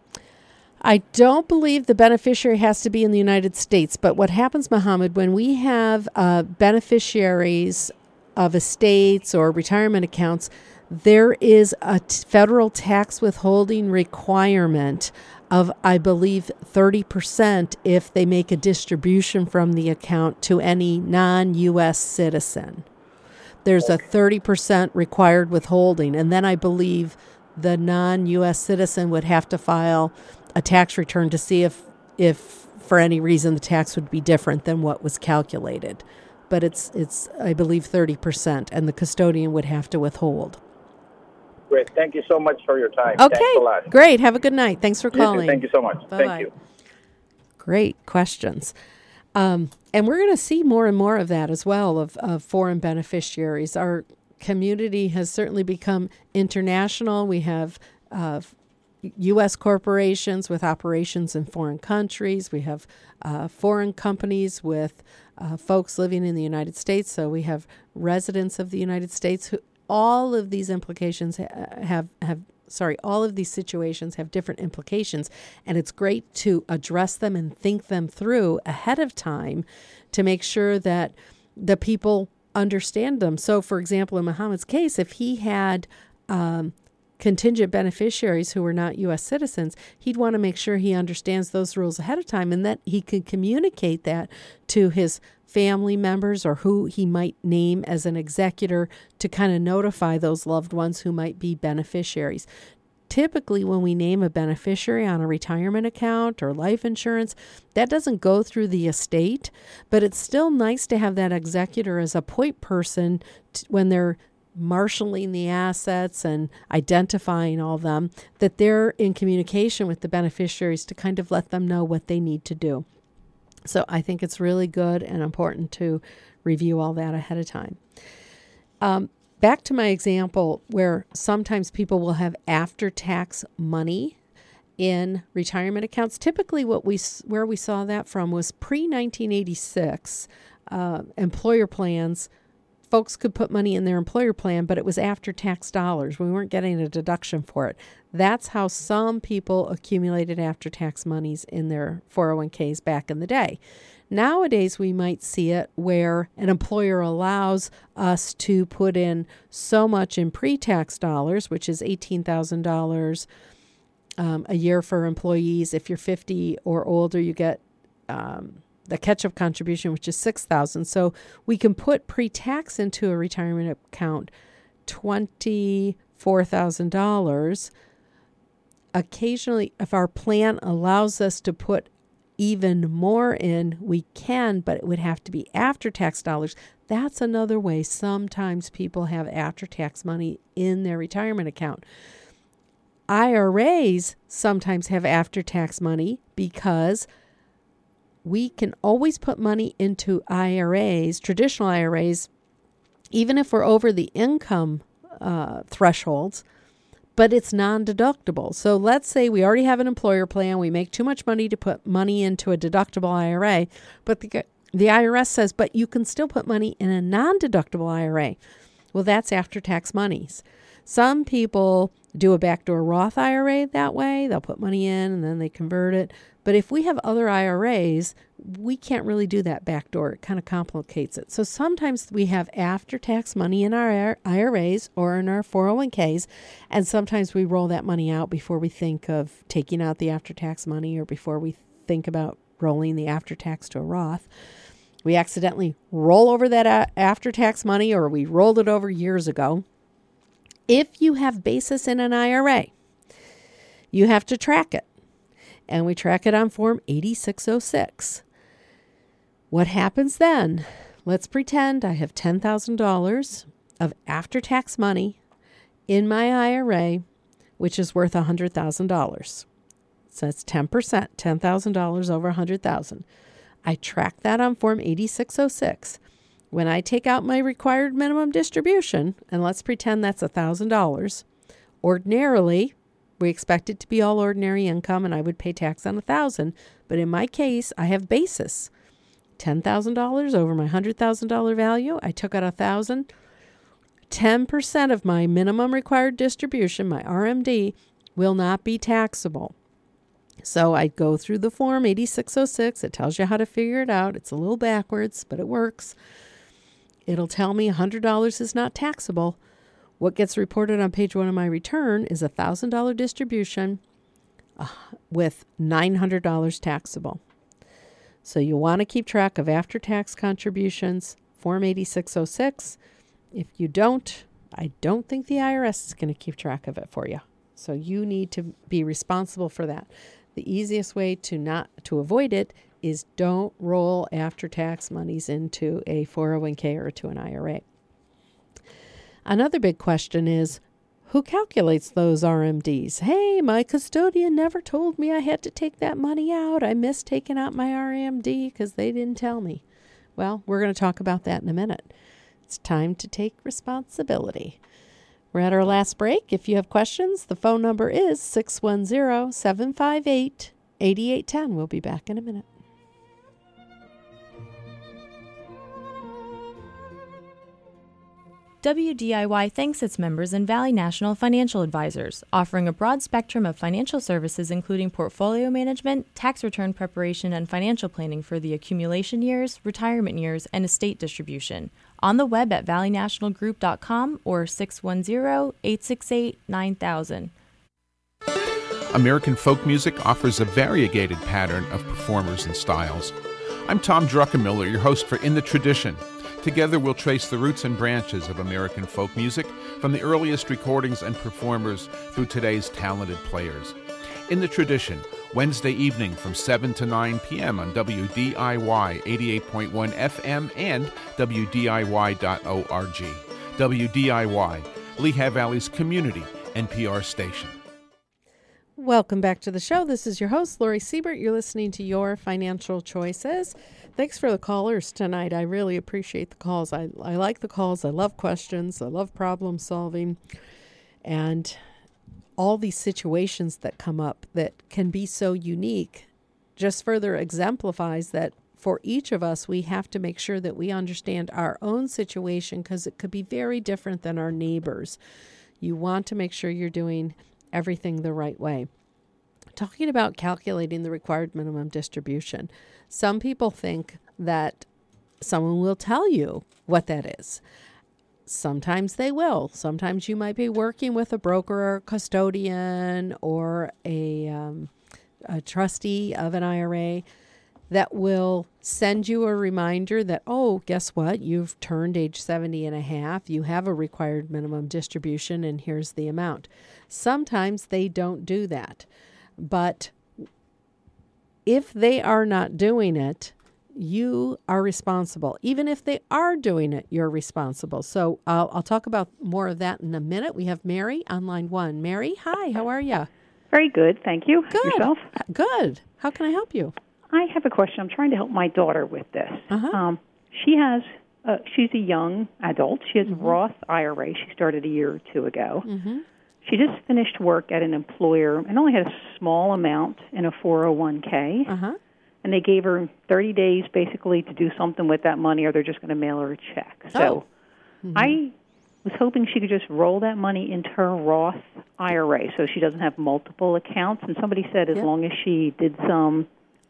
I don't believe the beneficiary has to be in the United States. But what happens, Muhammad, when we have beneficiaries of estates or retirement accounts, there is a federal tax withholding requirement of, I believe, 30% if they make a distribution from the account to any non-U.S. citizen. There's a 30% required withholding, and then I believe the non-U.S. citizen would have to file a tax return to see if for any reason the tax would be different than what was calculated. But it's I believe 30%, and the custodian would have to withhold. Great. Thank you so much for your time. Okay. Thanks a lot. Great. Have a good night. Thanks for calling. Thank you so much. Bye-bye. Thank you. Great questions. And we're going to see more and more of that as well, of foreign beneficiaries. Our community has certainly become international. We have U.S. corporations with operations in foreign countries. We have foreign companies with folks living in the United States. So we have residents of the United States who all of these implications all of these situations have different implications. And it's great to address them and think them through ahead of time to make sure that the people understand them. So, for example, in Muhammad's case, if he had contingent beneficiaries who were not U.S. citizens, he'd want to make sure he understands those rules ahead of time and that he can communicate that to his family members or who he might name as an executor to kind of notify those loved ones who might be beneficiaries. Typically, when we name a beneficiary on a retirement account or life insurance, that doesn't go through the estate, but it's still nice to have that executor as a point person when they're marshaling the assets and identifying all of them, that they're in communication with the beneficiaries to kind of let them know what they need to do. So I think it's really good and important to review all that ahead of time. Back to my example where sometimes people will have after-tax money in retirement accounts. Typically where we saw that from was pre-1986 employer plans. Folks could put money in their employer plan, but it was after-tax dollars. We weren't getting a deduction for it. That's how some people accumulated after-tax monies in their 401ks back in the day. Nowadays, we might see it where an employer allows us to put in so much in pre-tax dollars, which is $18,000 a year for employees. If you're 50 or older, you get the catch-up contribution, which is $6,000. So we can put pre-tax into a retirement account $24,000. Occasionally, if our plan allows us to put even more in, we can, but it would have to be after-tax dollars. That's another way sometimes people have after-tax money in their retirement account. IRAs sometimes have after-tax money because we can always put money into IRAs, traditional IRAs, even if we're over the income thresholds, but it's non-deductible. So let's say we already have an employer plan. We make too much money to put money into a deductible IRA, but the IRS says, but you can still put money in a non-deductible IRA. Well, that's after-tax monies. Some people do a backdoor Roth IRA that way. They'll put money in and then they convert it. But if we have other IRAs, we can't really do that backdoor. It kind of complicates it. So sometimes we have after-tax money in our IRAs or in our 401ks, and sometimes we roll that money out before we think of taking out the after-tax money or before we think about rolling the after-tax to a Roth. We accidentally roll over that after-tax money, or we rolled it over years ago. If you have basis in an IRA, you have to track it. And we track it on Form 8606. What happens then? Let's pretend I have $10,000 of after-tax money in my IRA, which is worth $100,000. So that's 10%, $10,000 over $100,000. I track that on Form 8606. When I take out my required minimum distribution, and let's pretend that's $1,000, ordinarily, we expect it to be all ordinary income, and I would pay tax on $1,000. But in my case, I have basis. $10,000 over my $100,000 value. I took out $1,000. 10% of my minimum required distribution, my RMD, will not be taxable. So I go through the Form 8606. It tells you how to figure it out. It's a little backwards, but it works. It'll tell me $100 is not taxable. What gets reported on page 1 of my return is a $1,000 distribution with $900 taxable. So you want to keep track of after-tax contributions, Form 8606. If you don't, I don't think the IRS is going to keep track of it for you. So you need to be responsible for that. The easiest way to avoid it is don't roll after-tax monies into a 401k or to an IRA. Another big question is, who calculates those RMDs? Hey, my custodian never told me I had to take that money out. I missed taking out my RMD because they didn't tell me. Well, we're going to talk about that in a minute. It's time to take responsibility. We're at our last break. If you have questions, the phone number is 610-758-8810. We'll be back in a minute. WDIY thanks its members and Valley National Financial Advisors, offering a broad spectrum of financial services including portfolio management, tax return preparation, and financial planning for the accumulation years, retirement years, and estate distribution. On the web at valleynationalgroup.com or 610-868-9000. American folk music offers a variegated pattern of performers and styles. I'm Tom Druckenmiller, your host for In the Tradition. Together we'll trace the roots and branches of American folk music from the earliest recordings and performers through today's talented players. In the Tradition, Wednesday evening from 7 to 9 p.m. on WDIY 88.1 FM and WDIY.org. WDIY, Lehigh Valley's community NPR station. Welcome back to the show. This is your host, Lori Siebert. You're listening to Your Financial Choices. Thanks for the callers tonight. I really appreciate the calls. I like the calls. I love questions. I love problem solving. And all these situations that come up that can be so unique just further exemplifies that for each of us, we have to make sure that we understand our own situation because it could be very different than our neighbors. You want to make sure you're doing everything the right way. Talking about calculating the required minimum distribution, some people think that someone will tell you what that is. Sometimes they will. Sometimes you might be working with a broker or a custodian or a trustee of an IRA that will send you a reminder that, oh, guess what? You've turned age 70 and a half. You have a required minimum distribution, and here's the amount. Sometimes they don't do that. But if they are not doing it, you are responsible. Even if they are doing it, you're responsible. So I'll talk about more of that in a minute. We have Mary on line 1. Mary, hi, how are you? Very good, thank you. Good. Yourself? Good. How can I help you? I have a question. I'm trying to help my daughter with this. Uh-huh. She's a young adult. She has a Roth IRA. She started a year or two ago. Mm-hmm. She just finished work at an employer and only had a small amount in a 401k. Uh-huh. And they gave her 30 days basically to do something with that money or they're just going to mail her a check. So I was hoping she could just roll that money into her Roth IRA so she doesn't have multiple accounts. And somebody said as long as she did some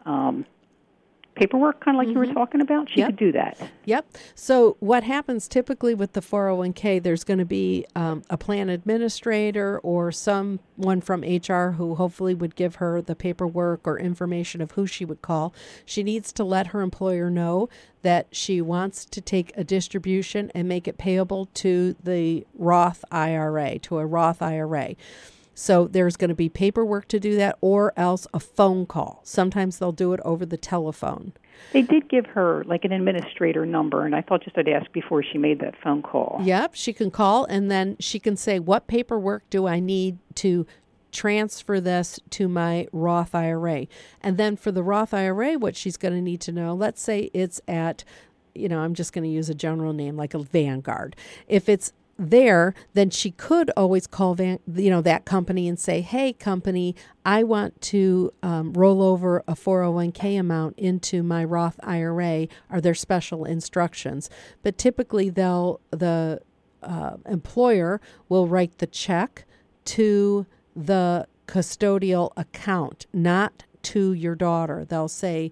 paperwork, kind of like you were talking about, she could do that. Yep. So what happens typically with the 401k, there's going to be a plan administrator or someone from HR who hopefully would give her the paperwork or information of who she would call. She needs to let her employer know that she wants to take a distribution and make it payable to the Roth IRA, to a Roth IRA. So there's going to be paperwork to do that or else a phone call. Sometimes they'll do it over the telephone. They did give her like an administrator number, and I thought just I'd ask before she made that phone call. Yep, she can call, and then she can say, what paperwork do I need to transfer this to my Roth IRA? And then for the Roth IRA, what she's going to need to know, let's say it's at, I'm just going to use a general name like a Vanguard. If it's there, then she could always call that company and say, hey, company, I want to roll over a 401k amount into my Roth IRA. Are there special instructions? But typically the employer will write the check to the custodial account, not to your daughter. They'll say,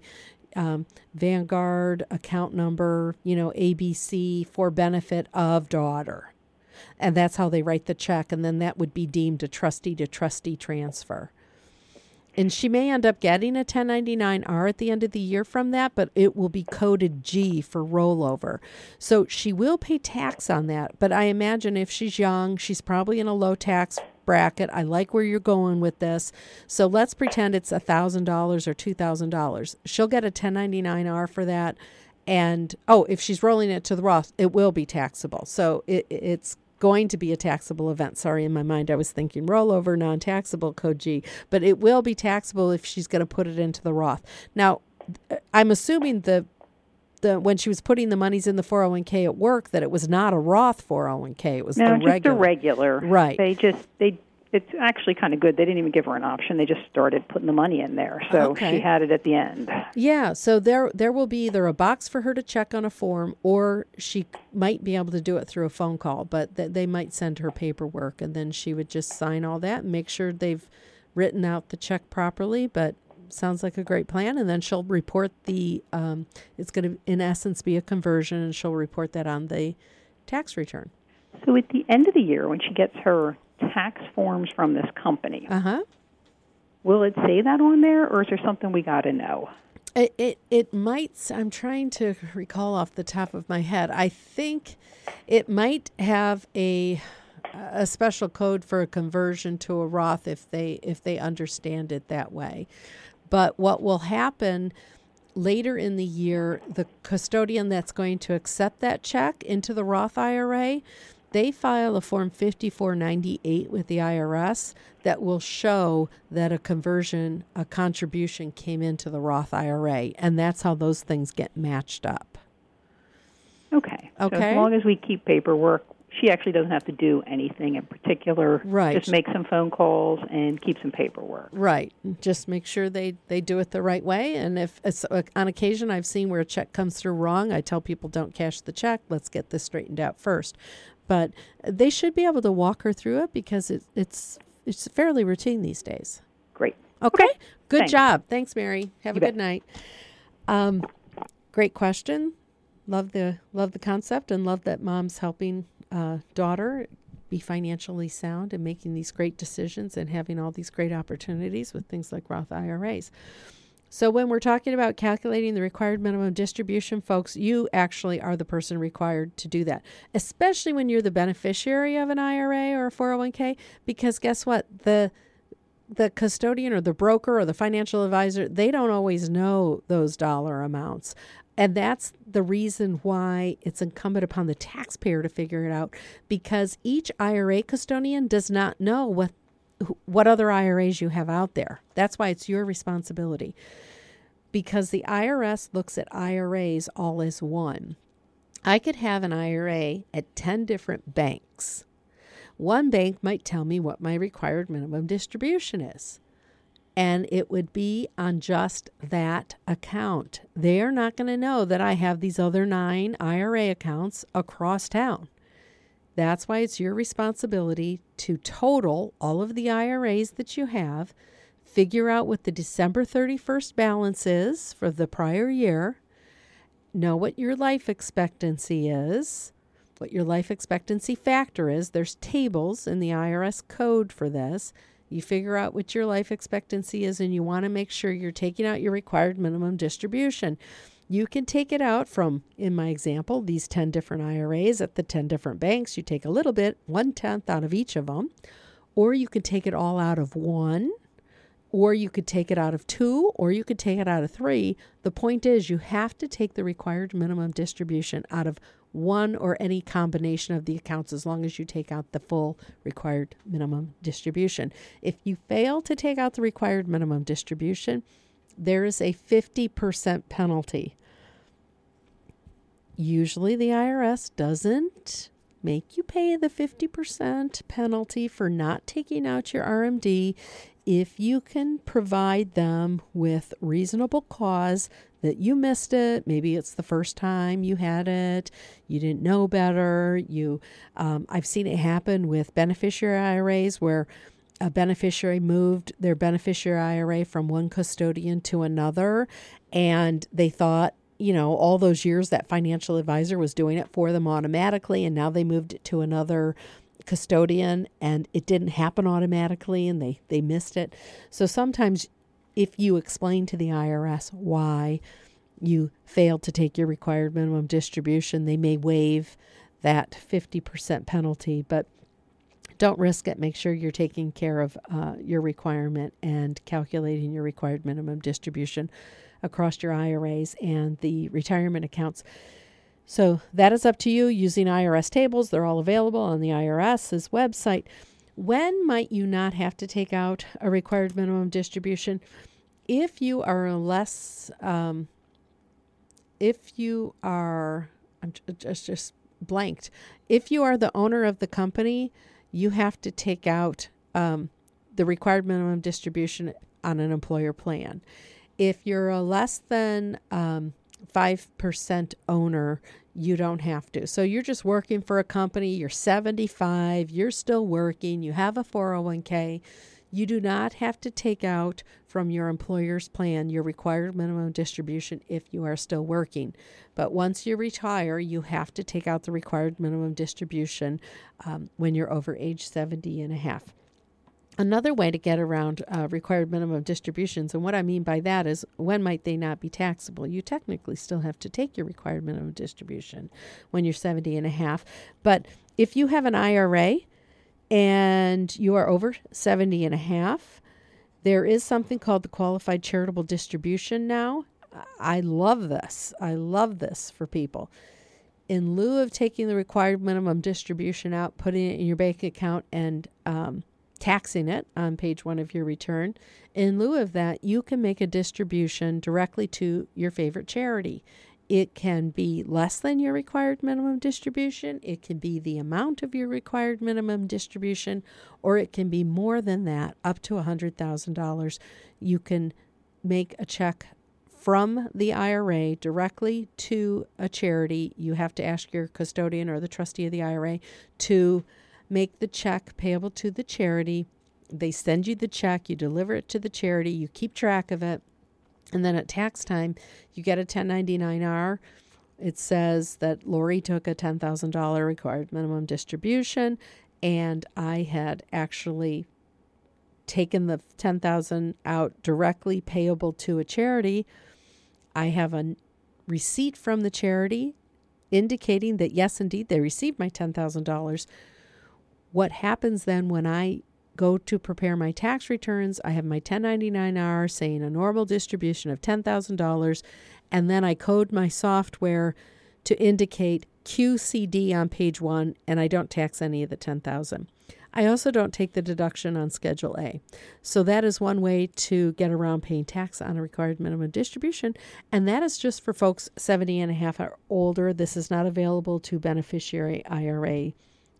Vanguard account number, ABC for benefit of daughter. And that's how they write the check. And then that would be deemed a trustee-to-trustee transfer. And she may end up getting a 1099-R at the end of the year from that, but it will be coded G for rollover. So she will pay tax on that. But I imagine if she's young, she's probably in a low tax bracket. I like where you're going with this. So let's pretend it's $1,000 or $2,000. She'll get a 1099-R for that. And, if she's rolling it to the Roth, it will be taxable. So it's going to be a taxable event. Sorry, in my mind I was thinking rollover, non-taxable, code G. But it will be taxable if she's going to put it into the Roth. Now, I'm assuming the when she was putting the monies in the 401k at work, that it was not a Roth 401k. It was just regular. a regular. Right. It's actually kind of good. They didn't even give her an option. They just started putting the money in there. So she had it at the end. Yeah. So there will be either a box for her to check on a form, or she might be able to do it through a phone call, but they might send her paperwork, and then she would just sign all that and make sure they've written out the check properly. But sounds like a great plan. And then she'll report it's going to, in essence, be a conversion, and she'll report that on the tax return. So at the end of the year, when she gets her tax forms from this company, will it say that on there, or is there something we got to know? It might. I'm trying to recall off the top of my head. I think it might have a special code for a conversion to a Roth if they understand it that way. But what will happen later in the year, the custodian that's going to accept that check into the Roth IRA, they file a Form 5498 with the IRS that will show that a contribution came into the Roth IRA, and that's how those things get matched up. Okay. So as long as we keep paperwork, she actually doesn't have to do anything in particular. Right. Just make some phone calls and keep some paperwork. Right. Just make sure they do it the right way. And if it's, on occasion I've seen where a check comes through wrong, I tell people don't cash the check. Let's get this straightened out first. But they should be able to walk her through it because it's fairly routine these days. Great. Okay. Good Thanks. job. Thanks, Mary. Have a good night. Great question. Love the concept, and love that mom's helping daughter be financially sound and making these great decisions and having all these great opportunities with things like Roth IRAs. So when we're talking about calculating the required minimum distribution, folks, you actually are the person required to do that, especially when you're the beneficiary of an IRA or a 401k, because guess what? The custodian or the broker or the financial advisor, they don't always know those dollar amounts. And that's the reason why it's incumbent upon the taxpayer to figure it out, because each IRA custodian does not know what other IRAs you have out there. That's why it's your responsibility, because the IRS looks at IRAs all as one. I could have an IRA at 10 different banks. One bank might tell me what my required minimum distribution is, and it would be on just that account. They are not going to know that I have these other 9 IRA accounts across town. That's why it's your responsibility to total all of the IRAs that you have, figure out what the December 31st balance is for the prior year, know what your life expectancy is, what your life expectancy factor is. There's tables in the IRS code for this. You figure out what your life expectancy is, and you want to make sure you're taking out your required minimum distribution. You can take it out from, in my example, these 10 different IRAs at the 10 different banks. You take a little bit, 1/10 out of each of them, or you could take it all out of one, or you could take it out of 2, or you could take it out of 3. The point is you have to take the required minimum distribution out of one or any combination of the accounts, as long as you take out the full required minimum distribution. If you fail to take out the required minimum distribution, there is a 50% penalty. Usually the IRS doesn't make you pay the 50% penalty for not taking out your RMD if you can provide them with reasonable cause that you missed it. Maybe it's the first time you had it, you didn't know better. I've seen it happen with beneficiary IRAs where a beneficiary moved their beneficiary IRA from one custodian to another, and they thought, all those years that financial advisor was doing it for them automatically, and now they moved it to another custodian and it didn't happen automatically, and they missed it. So sometimes if you explain to the IRS why you failed to take your required minimum distribution, they may waive that 50% penalty, but don't risk it. Make sure you're taking care of your requirement and calculating your required minimum distribution across your IRAs and the retirement accounts. So that is up to you using IRS tables. They're all available on the IRS's website. When might you not have to take out a required minimum distribution? If you are less if you are, I'm just blanked. If you are the owner of the company, you have to take out the required minimum distribution on an employer plan. If you're a less than 5% owner, you don't have to. So you're just working for a company, you're 75, you're still working, you have a 401k. You do not have to take out from your employer's plan your required minimum distribution if you are still working. But once you retire, you have to take out the required minimum distribution when you're over age 70 and a half. Another way to get around required minimum distributions, and what I mean by that is when might they not be taxable? You technically still have to take your required minimum distribution when you're 70 and a half. But if you have an IRA and you are over 70 and a half, there is something called the qualified charitable distribution now. I love this. I love this for people. In lieu of taking the required minimum distribution out, putting it in your bank account and taxing it on page 1 of your return, in lieu of that, you can make a distribution directly to your favorite charity. It can be less than your required minimum distribution. It can be the amount of your required minimum distribution, or it can be more than that, up to $100,000. You can make a check from the IRA directly to a charity. You have to ask your custodian or the trustee of the IRA to make the check payable to the charity. They send you the check, you deliver it to the charity, you keep track of it, and then at tax time, you get a 1099-R. It says that Lori took a $10,000 required minimum distribution, and I had actually taken the $10,000 out directly payable to a charity. I have a receipt from the charity indicating that, yes, indeed, they received my $10,000. What happens then when I go to prepare my tax returns, I have my 1099-R saying a normal distribution of $10,000, and then I code my software to indicate QCD on page 1, and I don't tax any of the $10,000. I also don't take the deduction on Schedule A. So that is one way to get around paying tax on a required minimum distribution, and that is just for folks 70 and a half or older. This is not available to beneficiary IRA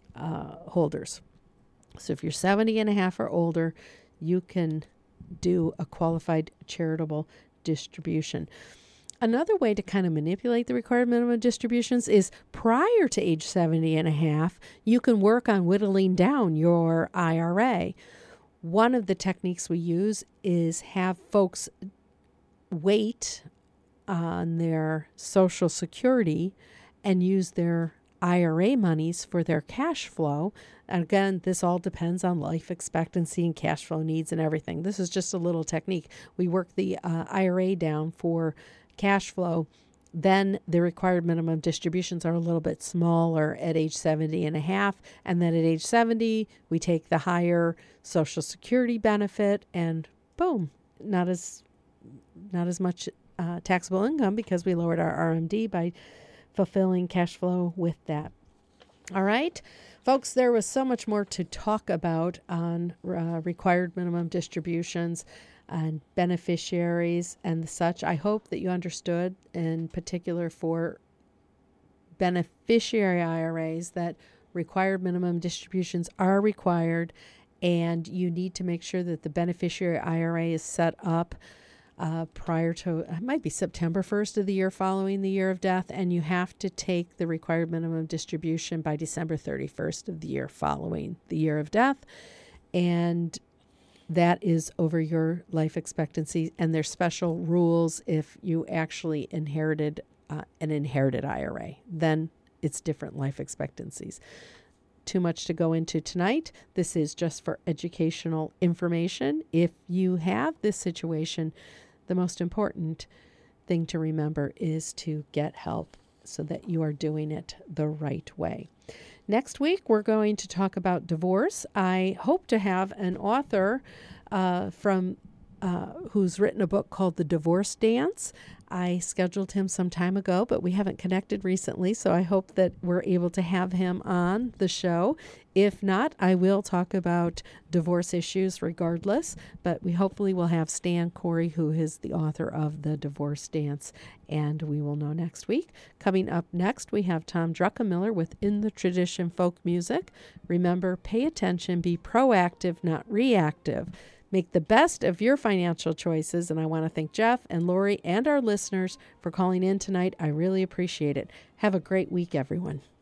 holders. So if you're 70 and a half or older, you can do a qualified charitable distribution. Another way to kind of manipulate the required minimum distributions is prior to age 70 and a half, you can work on whittling down your IRA. One of the techniques we use is have folks wait on their Social Security and use their IRA monies for their cash flow. And again, this all depends on life expectancy and cash flow needs and everything. This is just a little technique. We work the IRA down for cash flow. Then the required minimum distributions are a little bit smaller at age 70 and a half. And then at age 70, we take the higher Social Security benefit and boom, not as much taxable income because we lowered our RMD by fulfilling cash flow with that. All right, folks, there was so much more to talk about on required minimum distributions and beneficiaries and such. I hope that you understood, in particular for beneficiary IRAs, that required minimum distributions are required, and you need to make sure that the beneficiary IRA is set up prior to, it might be September 1st of the year following the year of death, and you have to take the required minimum distribution by December 31st of the year following the year of death, and that is over your life expectancy, and there's special rules if you actually inherited an inherited IRA. Then it's different life expectancies. Too much to go into tonight. This is just for educational information. If you have this situation, the most important thing to remember is to get help so that you are doing it the right way. Next week, we're going to talk about divorce. I hope to have an author from who's written a book called The Divorce Dance. I scheduled him some time ago, but we haven't connected recently, so I hope that we're able to have him on the show. If not, I will talk about divorce issues regardless, but we hopefully will have Stan Corey, who is the author of The Divorce Dance, and we will know next week. Coming up next, we have Tom Druckenmiller with In the Tradition Folk Music. Remember, pay attention, be proactive, not reactive. Make the best of your financial choices, and I want to thank Jeff and Lori and our listeners for calling in tonight. I really appreciate it. Have a great week, everyone.